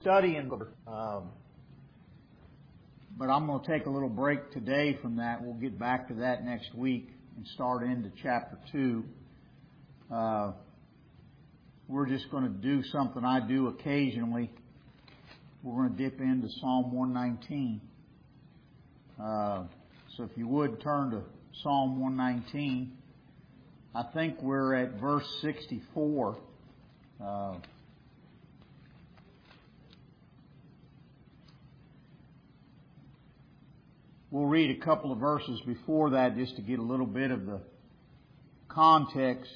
studying. But I'm going to take a little break today from that. We'll get back to that next week and start into chapter 2. We're just going to do something I do occasionally. We're going to dip into Psalm 119. So if you would turn to Psalm 119. I think we're at verse 64. We'll read a couple of verses before that just to get a little bit of the context.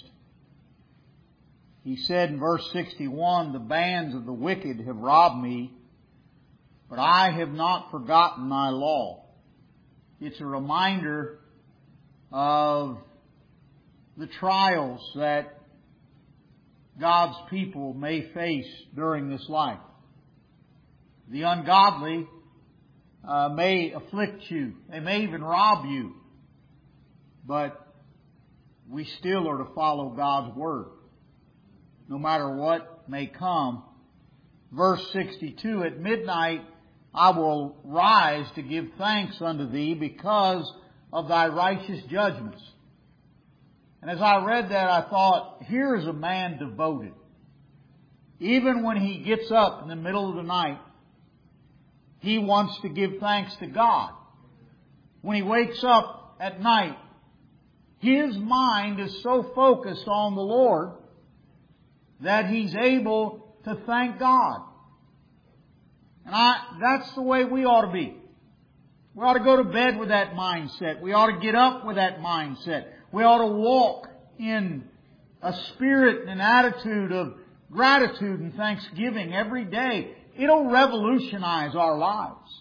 He said in verse 61, "The bands of the wicked have robbed me, but I have not forgotten thy law." It's a reminder of the trials that God's people may face during this life. The ungodly may afflict you. They may even rob you. But we still are to follow God's Word, no matter what may come. Verse 62, "At midnight I will rise to give thanks unto Thee because of Thy righteous judgments." And as I read that, I thought, here is a man devoted. Even when he gets up in the middle of the night, he wants to give thanks to God. When he wakes up at night, his mind is so focused on the Lord that he's able to thank God. And that's the way we ought to be. We ought to go to bed with that mindset. We ought to get up with that mindset. We ought to walk in a spirit and an attitude of gratitude and thanksgiving every day. It'll revolutionize our lives.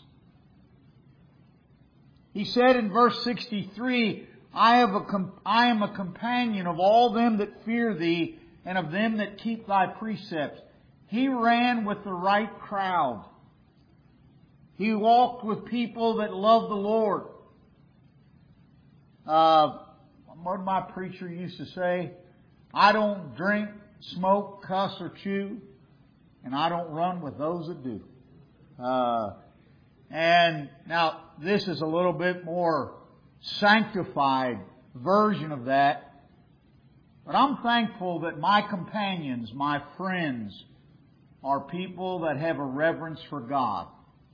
He said in verse 63, I am a companion of all them that fear Thee and of them that keep Thy precepts." He ran with the right crowd. He walked with people that love the Lord. What my preacher used to say, "I don't drink, smoke, cuss, or chew, and I don't run with those that do." And now this is a little bit more sanctified version of that. But I'm thankful that my companions, my friends, are people that have a reverence for God.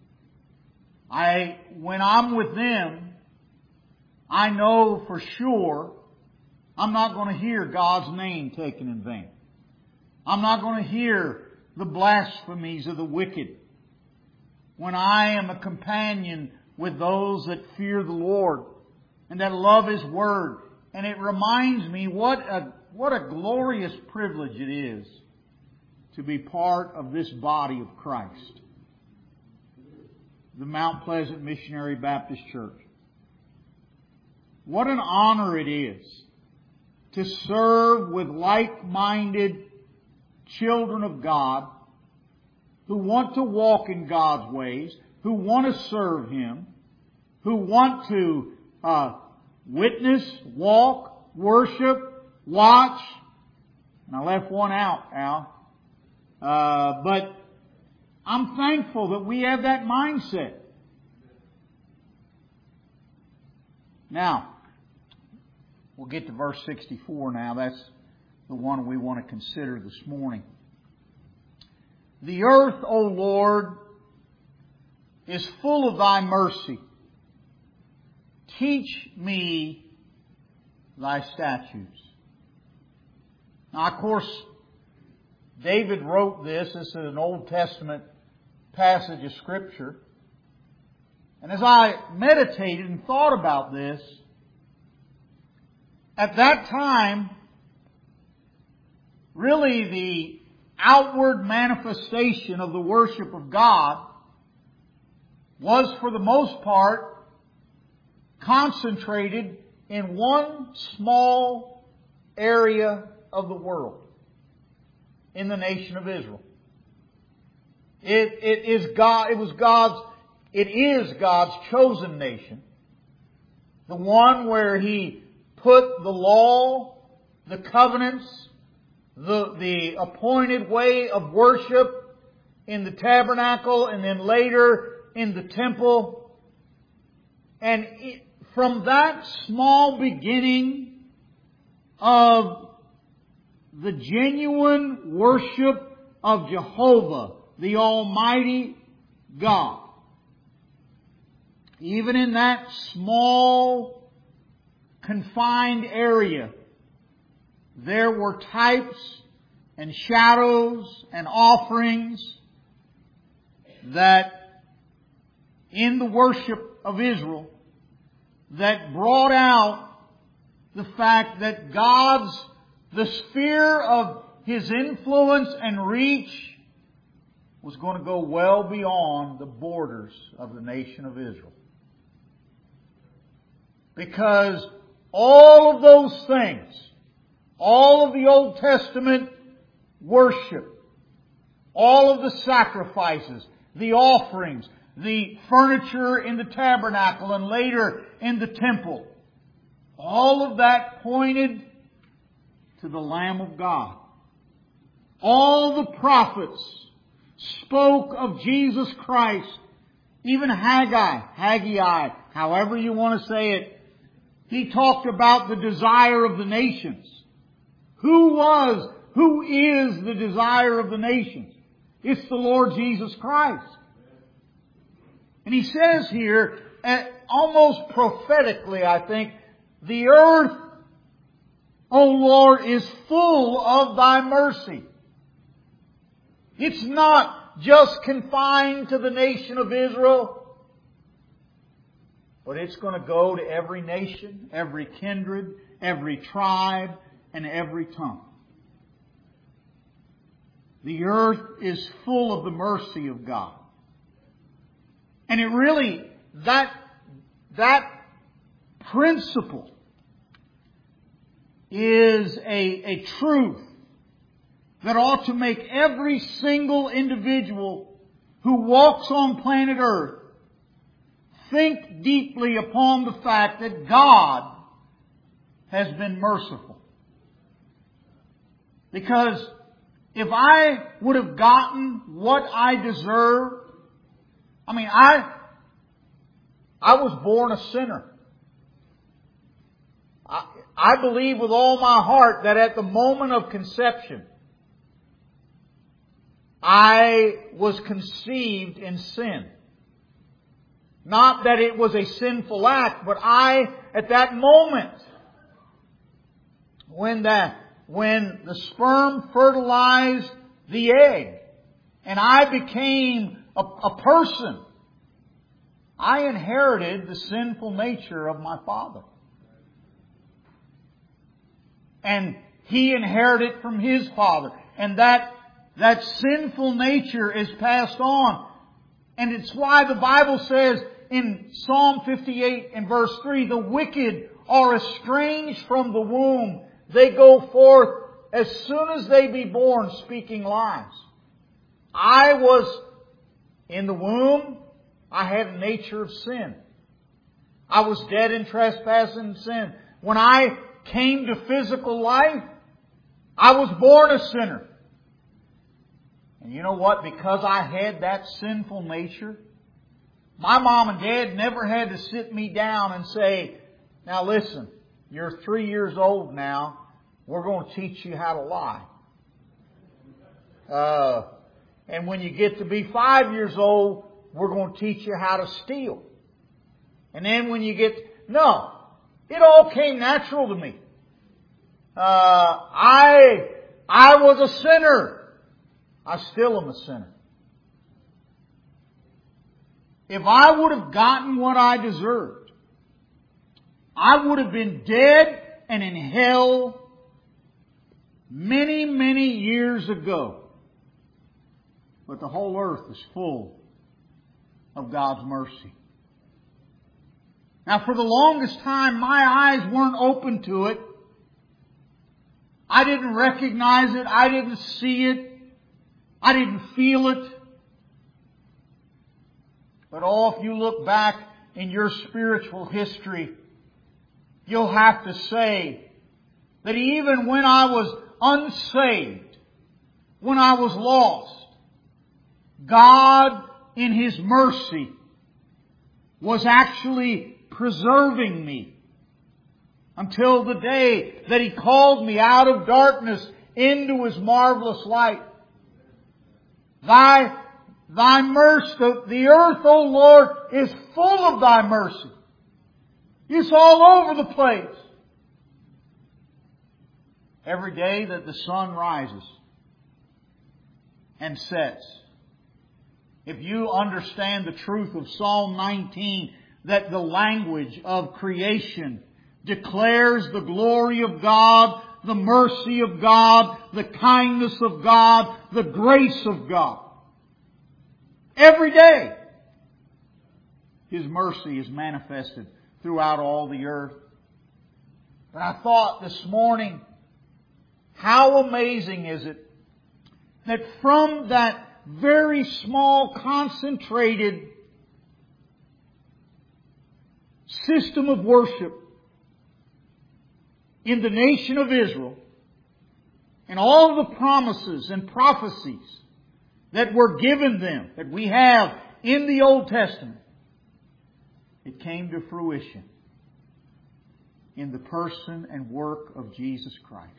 When I'm with them, I know for sure I'm not going to hear God's name taken in vain. I'm not going to hear the blasphemies of the wicked. When I am a companion with those that fear the Lord and that love His Word, and it reminds me what a glorious privilege it is to be part of this body of Christ, the Mount Pleasant Missionary Baptist Church. What an honor it is to serve with like-minded children of God who want to walk in God's ways, who want to serve Him, who want to witness, walk, worship, watch. And I left one out, Al. But I'm thankful that we have that mindset. Now, we'll get to verse 64 now. That's the one we want to consider this morning. "The earth, O Lord, is full of Thy mercy. Teach me Thy statutes." Now, of course, David wrote this. This is an Old Testament passage of Scripture. And as I meditated and thought about this, at that time, really the outward manifestation of the worship of God was, for the most part, concentrated in one small area of the world, in the nation of Israel. It is God's chosen nation, the one where He put the law, the covenants, the appointed way of worship in the tabernacle and then later in the temple. And from that small beginning of the genuine worship of Jehovah, the Almighty God, even in that small, confined area, there were types and shadows and offerings that in the worship of Israel that brought out the fact that the sphere of His influence and reach was going to go well beyond the borders of the nation of Israel. Because all of those things, all of the Old Testament worship, all of the sacrifices, the offerings, the furniture in the tabernacle and later in the temple, all of that pointed to the Lamb of God. All the prophets spoke of Jesus Christ. Even Haggai, however you want to say it, he talked about the desire of the nations. Who is the desire of the nations? It's the Lord Jesus Christ. And he says here, almost prophetically, I think, the earth, O Lord, is full of Thy mercy. It's not just confined to the nation of Israel, but it's going to go to every nation, every kindred, every tribe, and every tongue. The earth is full of the mercy of God. And it really, that principle is a truth that ought to make every single individual who walks on planet Earth think deeply upon the fact that God has been merciful. Because if I would have gotten what I deserved, I was born a sinner. I believe with all my heart that at the moment of conception, I was conceived in sin. Not that it was a sinful act, but at that moment, when the sperm fertilized the egg, and I became a person, I inherited the sinful nature of my father. And he inherited from his father. And that sinful nature is passed on. And it's why the Bible says in Psalm 58 and verse 3, the wicked are estranged from the womb. They go forth as soon as they be born speaking lies. I was in the womb. I had a nature of sin. I was dead in trespass and sin. When I came to physical life, I was born a sinner. And you know what? Because I had that sinful nature, my mom and dad never had to sit me down and say, now listen, you're 3 years old now. We're going to teach you how to lie. And when you get to be 5 years old, we're going to teach you how to steal. And then when you no, it all came natural to me. I was a sinner. I still am a sinner. If I would have gotten what I deserved, I would have been dead and in hell many, many years ago. But the whole earth is full of God's mercy. Now, for the longest time, my eyes weren't open to it. I didn't recognize it. I didn't see it. I didn't feel it. But if you look back in your spiritual history, you'll have to say that even when I was unsaved, when I was lost, God, in His mercy, was actually preserving me until the day that He called me out of darkness into His marvelous light. Thy mercy, the earth, O Lord, is full of Thy mercy. It's all over the place. Every day that the sun rises and sets, if you understand the truth of Psalm 19, that the language of creation declares the glory of God, the mercy of God, the kindness of God, the grace of God. Every day, His mercy is manifested throughout all the earth. But I thought this morning, how amazing is it that from that very small, concentrated system of worship in the nation of Israel, and all the promises and prophecies that were given them, that we have in the Old Testament, it came to fruition in the person and work of Jesus Christ.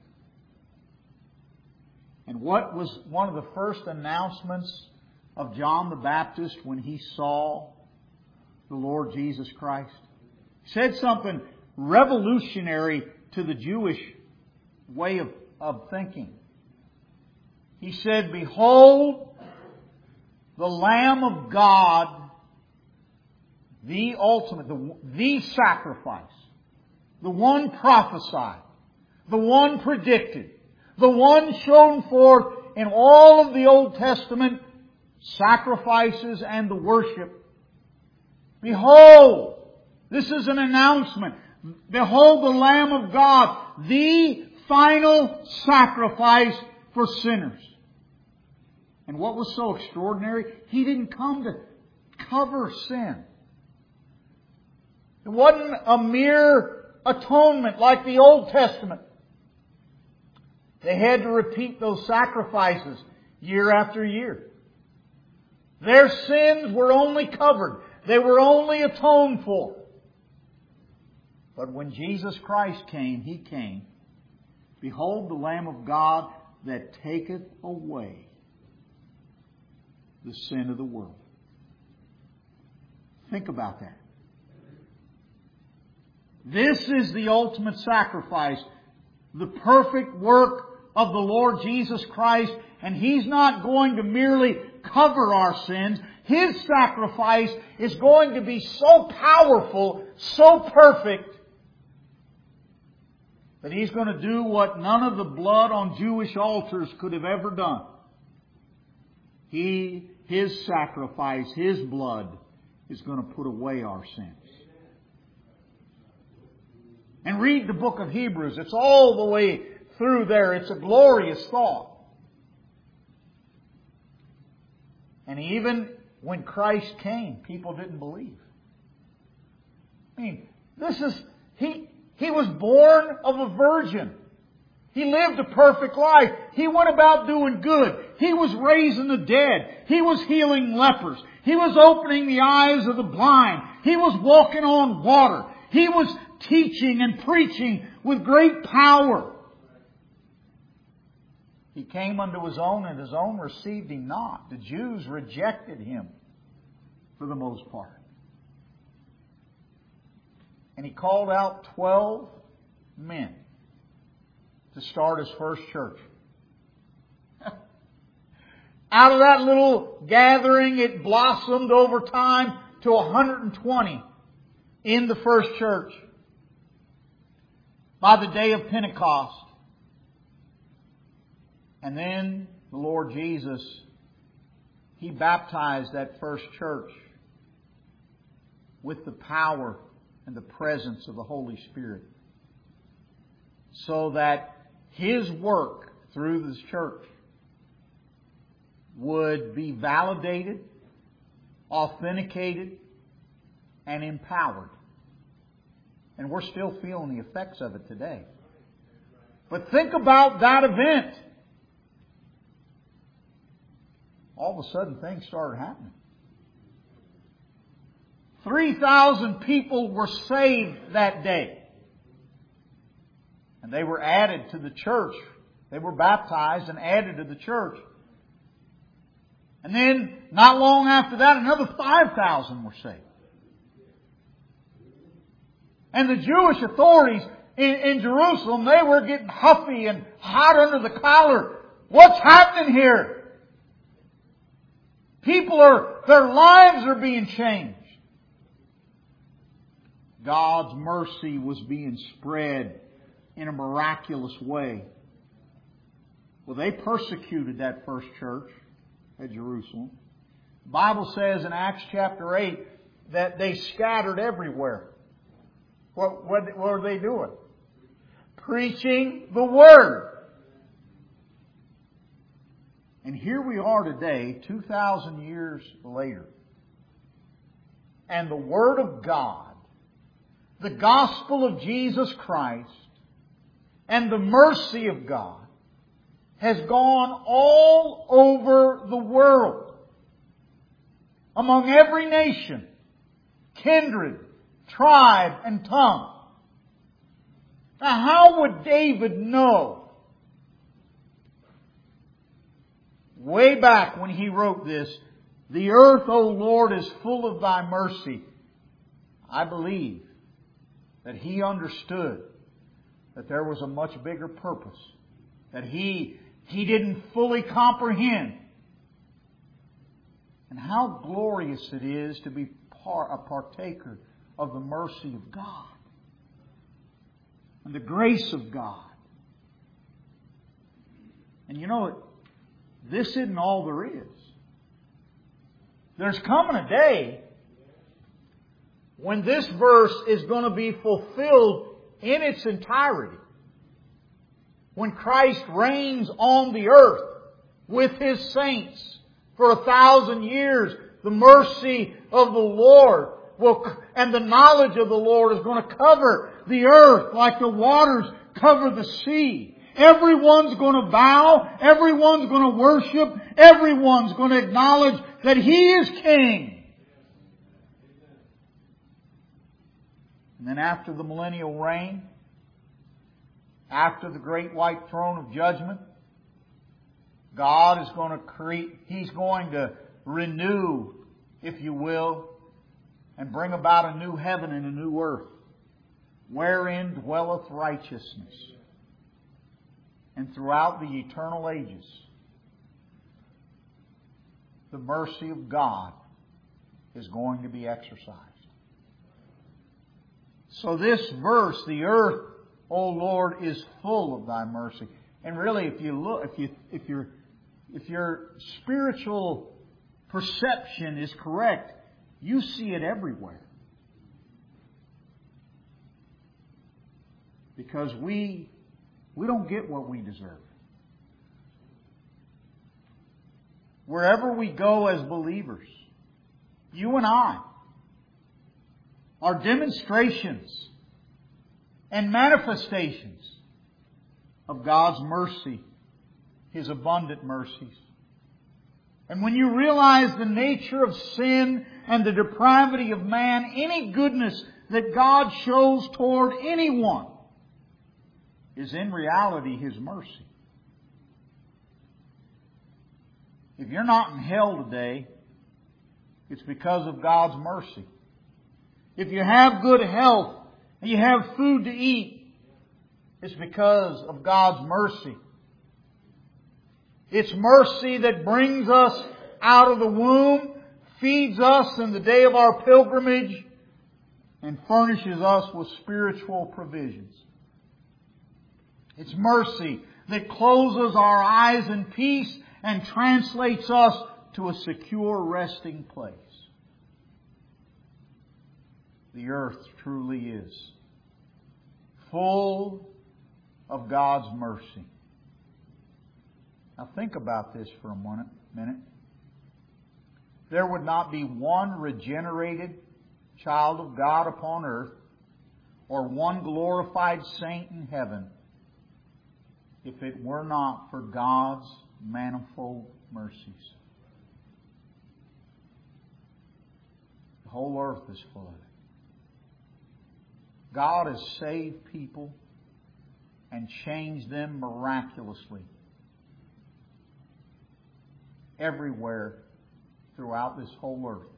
And what was one of the first announcements of John the Baptist when he saw the Lord Jesus Christ? He said something revolutionary to the Jewish way of thinking. He said, "Behold, the Lamb of God, the ultimate, the sacrifice, the one prophesied, the one predicted, the one shown forth in all of the Old Testament sacrifices and the worship. Behold, this is an announcement. Behold the Lamb of God, the final sacrifice for sinners." And what was so extraordinary? He didn't come to cover sin. It wasn't a mere atonement like the Old Testament. They had to repeat those sacrifices year after year. Their sins were only covered. They were only atoned for. But when Jesus Christ came, He came. "Behold the Lamb of God that taketh away the sin of the world." Think about that. This is the ultimate sacrifice, the perfect work of the Lord Jesus Christ. And He's not going to merely cover our sins. His sacrifice is going to be so powerful, so perfect, that He's going to do what none of the blood on Jewish altars could have ever done. His sacrifice, His blood, is going to put away our sins. And read the book of Hebrews. It's all the way through there. It's a glorious thought. And even when Christ came, people didn't believe. I mean, He was born of a virgin. He lived a perfect life. He went about doing good. He was raising the dead. He was healing lepers. He was opening the eyes of the blind. He was walking on water. He was teaching and preaching with great power. He came unto His own, and His own received Him not. The Jews rejected Him for the most part. And He called out 12 men to start His first church. Out of that little gathering, it blossomed over time to 120 in the first church. By the day of Pentecost. And then the Lord Jesus, He baptized that first church with the power and the presence of the Holy Spirit, so that His work through this church would be validated, authenticated, and empowered. And we're still feeling the effects of it today. But think about that event. all of a sudden things started happening. 3,000 people were saved that day. And they were added to the church. They were baptized and added to the church. And then, not long after that, another 5,000 were saved. And the Jewish authorities in Jerusalem, they were getting huffy and hot under the collar. What's happening here? Their lives are being changed. God's mercy was being spread in a miraculous way. Well, they persecuted that first church at Jerusalem. The Bible says in Acts chapter 8 that they scattered everywhere. What were they doing? Preaching the Word. And here we are today, 2,000 years later. And the Word of God, the gospel of Jesus Christ, and the mercy of God has gone all over the world. Among every nation, kindred, tribe, and tongue. Now, how would David know? Way back when he wrote this, "The earth, O Lord, is full of Thy mercy." I believe that he understood that there was a much bigger purpose that he didn't fully comprehend. And how glorious it is to be a partaker of the mercy of God and the grace of God. And you know, this isn't all there is. There's coming a day when this verse is going to be fulfilled in its entirety. When Christ reigns on the earth with His saints for 1,000 years, the mercy of the Lord and the knowledge of the Lord is going to cover the earth like the waters cover the sea. Everyone's going to bow. Everyone's going to worship. Everyone's going to acknowledge that He is King. And then after the millennial reign, after the great white throne of judgment, God is going to He's going to renew, if you will, and bring about a new heaven and a new earth, wherein dwelleth righteousness. And throughout the eternal ages, the mercy of God is going to be exercised. So this verse, "The earth, O Lord, is full of Thy mercy." And really, if you look, if your spiritual perception is correct, you see it everywhere. Because we don't get what we deserve. Wherever we go as believers, you and I, are demonstrations and manifestations of God's mercy, His abundant mercies. And when you realize the nature of sin and the depravity of man, any goodness that God shows toward anyone is in reality His mercy. If you're not in hell today, it's because of God's mercy. If you have good health and you have food to eat, it's because of God's mercy. It's mercy that brings us out of the womb, feeds us in the day of our pilgrimage, and furnishes us with spiritual provisions. It's mercy that closes our eyes in peace and translates us to a secure resting place. The earth truly is full of God's mercy. Now think about this for a minute. There would not be one regenerated child of God upon earth or one glorified saint in heaven if it were not for God's manifold mercies. The whole earth is full of it. God has saved people and changed them miraculously everywhere throughout this whole earth.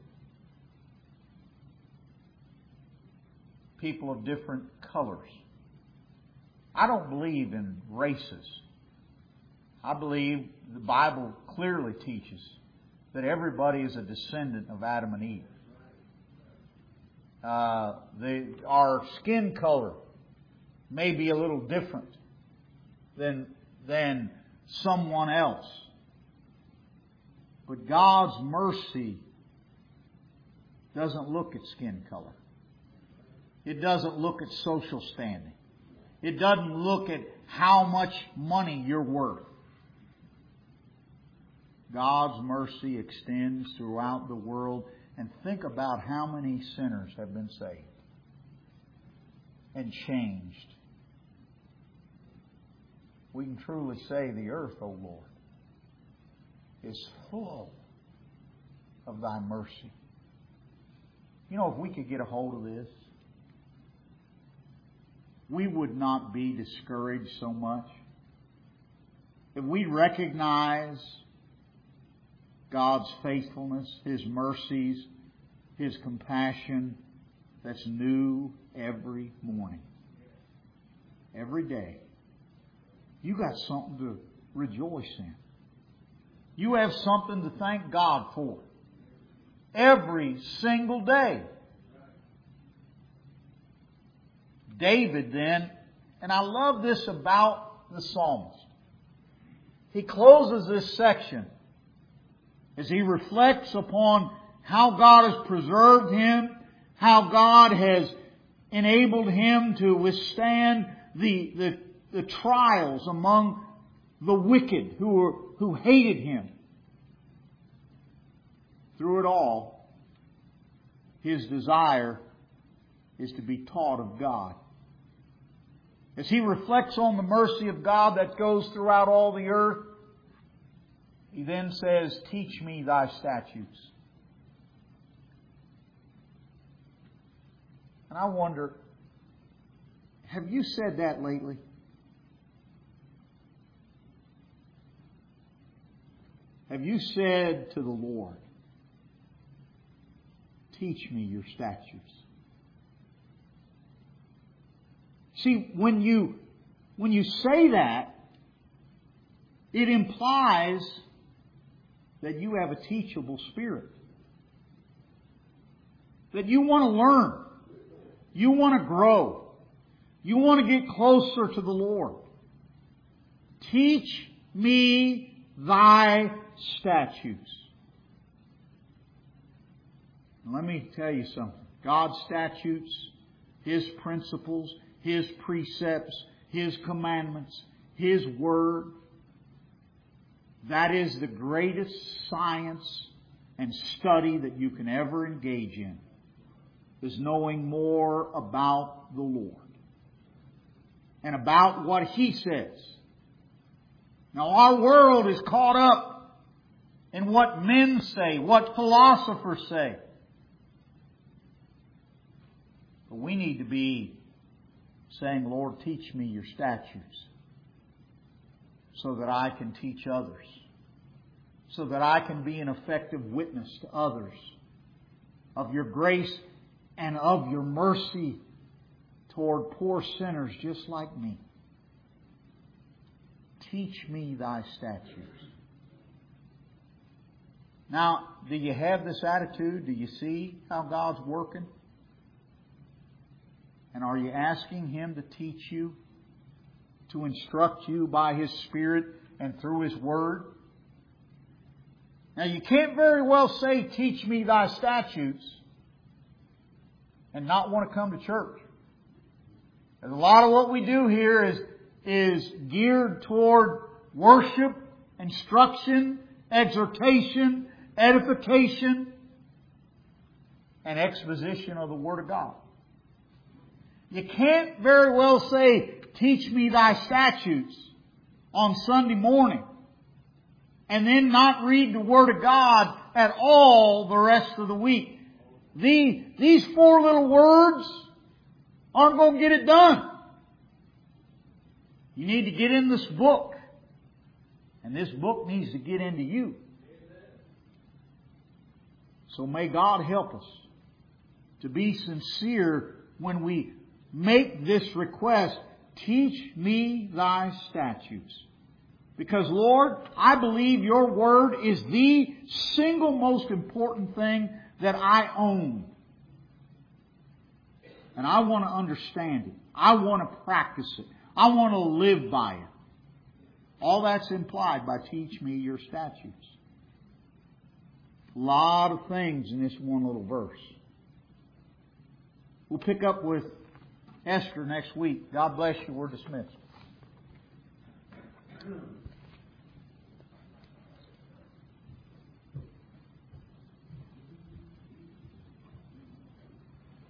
People of different colors. I don't believe in races. I believe the Bible clearly teaches that everybody is a descendant of Adam and Eve. Our skin color may be a little different than someone else. But God's mercy doesn't look at skin color. It doesn't look at social standing. It doesn't look at how much money you're worth. God's mercy extends throughout the world. And think about how many sinners have been saved and changed. We can truly say the earth, O Lord, is full of Thy mercy. You know, if we could get a hold of this, we would not be discouraged so much. If we recognize God's faithfulness, His mercies, His compassion that's new every morning, every day, you got something to rejoice in. You have something to thank God for every single day. David then, and I love this about the psalmist. He closes this section as he reflects upon how God has preserved him, how God has enabled him to withstand the trials among the wicked who hated him. Through it all, his desire is to be taught of God. As he reflects on the mercy of God that goes throughout all the earth, he then says, "Teach me Thy statutes." And I wonder, have you said that lately? Have you said to the Lord, "Teach me your statutes"? See, when you say that, it implies that you have a teachable spirit. That you want to learn. You want to grow. You want to get closer to the Lord. Teach me Thy statutes. Now, let me tell you something. God's statutes, His principles, His precepts, His commandments, His Word, that is the greatest science and study that you can ever engage in, is knowing more about the Lord and about what He says. Now, our world is caught up in what men say, what philosophers say. But we need to be saying, "Lord, teach me your statutes so that I can teach others, so that I can be an effective witness to others of your grace and of your mercy toward poor sinners just like me. Teach me Thy statutes." Now, do you have this attitude? Do you see how God's working? And are you asking Him to teach you, to instruct you by His Spirit and through His Word? Now, you can't very well say, "Teach me Thy statutes," and not want to come to church. And a lot of what we do here is geared toward worship, instruction, exhortation, edification, and exposition of the Word of God. You can't very well say, "Teach me Thy statutes" on Sunday morning and then not read the Word of God at all the rest of the week. These four little words aren't going to get it done. You need to get in this book. And this book needs to get into you. So may God help us to be sincere when we make this request. Teach me thy statutes. Because Lord, I believe your word is the single most important thing that I own. And I want to understand it. I want to practice it. I want to live by it. All that's implied by teach me your statutes. A lot of things in this one little verse. We'll pick up with Esther next week. God bless you. We're dismissed.